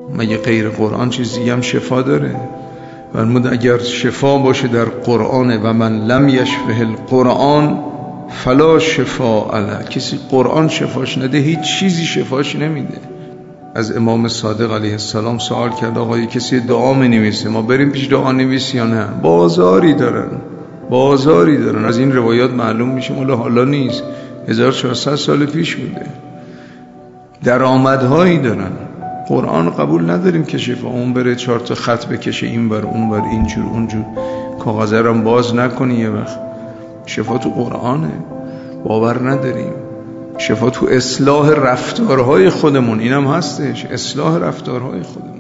مگه غیر قرآن چیزی هم شفا داره؟ فرمود اگر شفا باشه در قرآن و من لم یشفه القرآن فلا شفا له، کسی قرآن شفاش نده هیچ چیزی شفاش نمیده. از امام صادق علیه السلام سوال کرد آقای کسی دعا می‌نویسه، ما بریم پیش دعا نویس یا نه؟ بازاری دارن. از این روایات معلوم میشه مال حالا نیست، 1400 سال پیش بوده. درآمدهایی دارن. قرآن قبول نداریم که شفا اون بره 4 تا خط بکشه این بر اون بر اینجور اونجور، کاغذه رو باز نکنی یه وقت. شفا تو قرآنه، باور نداریم. شفا تو اصلاح رفتارهای خودمون، اینم هستش، اصلاح رفتارهای خودمون.